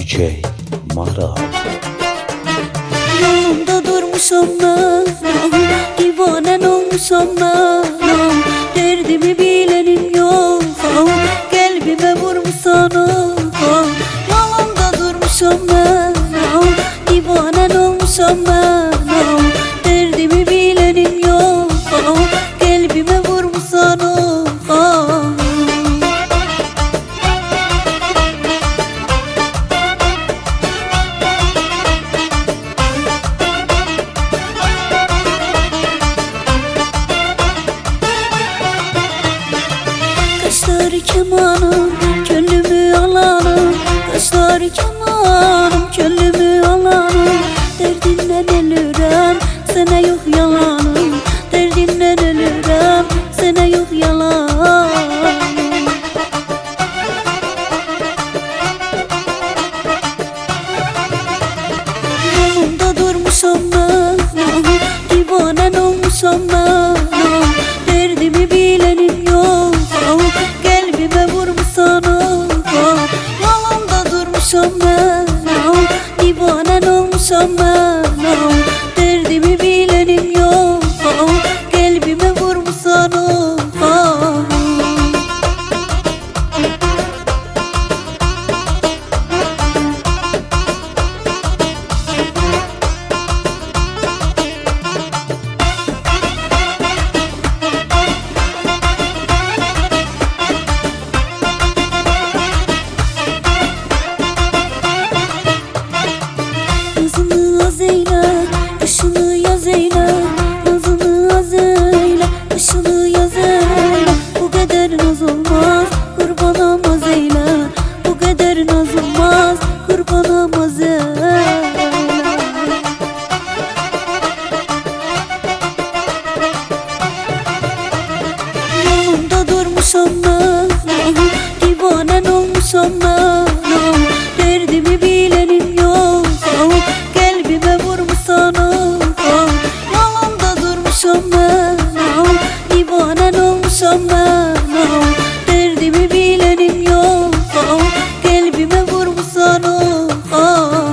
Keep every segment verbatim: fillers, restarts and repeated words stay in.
D J Mara. Yolunda durmuşam ben, divanen olmuşam ben. Derdimi bilenim yok, kalbime vurmuşsan oh. Yolunda durmuşam ben, divanen olmuşam ben. Derdimi bilenim yok, kalbime vurmuşsan oh. Kaşları kemanım, gönlümü alanım. Kaşları kemanım, gönlümü alanım. Derdinden ölürüm, sana yok yalanım. Derdinden ölürüm, sana yok yalanım. Yolunda durmuşam ben, divanen olmuşam ben. Derdimi bilenim yok, kalbime vurmuşsan oh. Yolunda durmuşam ben, divanen olmuşam ben. Derdimi bilenim yok, kalbime vurmuşsan oh. Nazını az eyle, ışını yaz eyle. Nazını az eyle, ışını yaz eyle. Bu kadar naz olmaz, kurban olmaz eyle. Bu kadar naz olmaz, kurban olmaz eyle. Yolunda durmuşam ben, divanen olmuşam ben. Derdimi bilenim yok, kalbime vurmuşsan oh. Yolunda durmuşam ben, divanen olmuşam ben. Derdimi bilenim yok, kalbime vurmuşsan oh.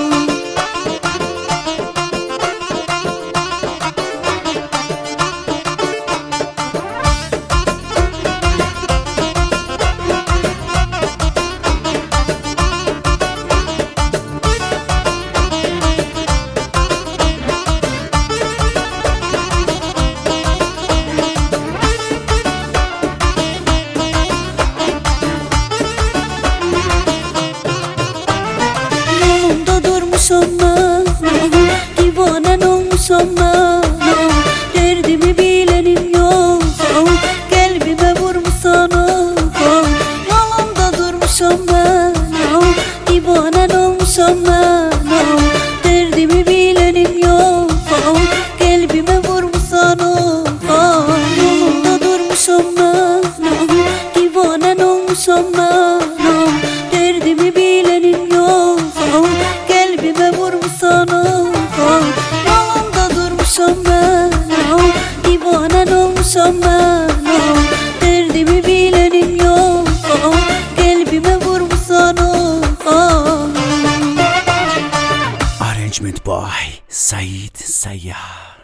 Yolunda durmuşam ben, divanen olmuşam ben. Derdimi bilenim yok, kalbime vurmuşsan oh. Yolunda durmuşam ben, divanen olmuşam ben. Derdimi bilenim yok, kalbime vurmuşsan oh. Yolunda durmuşam ben, divanen olmuşam ben. Derdimi bilenim yok, kalbime vurmuşsan oh. Yolunda durmuşam ben, divanen olmuşam ben. Derdimi bilenim yok, kalbime vurmuşsan oh. Arrangement by Said Sayyar.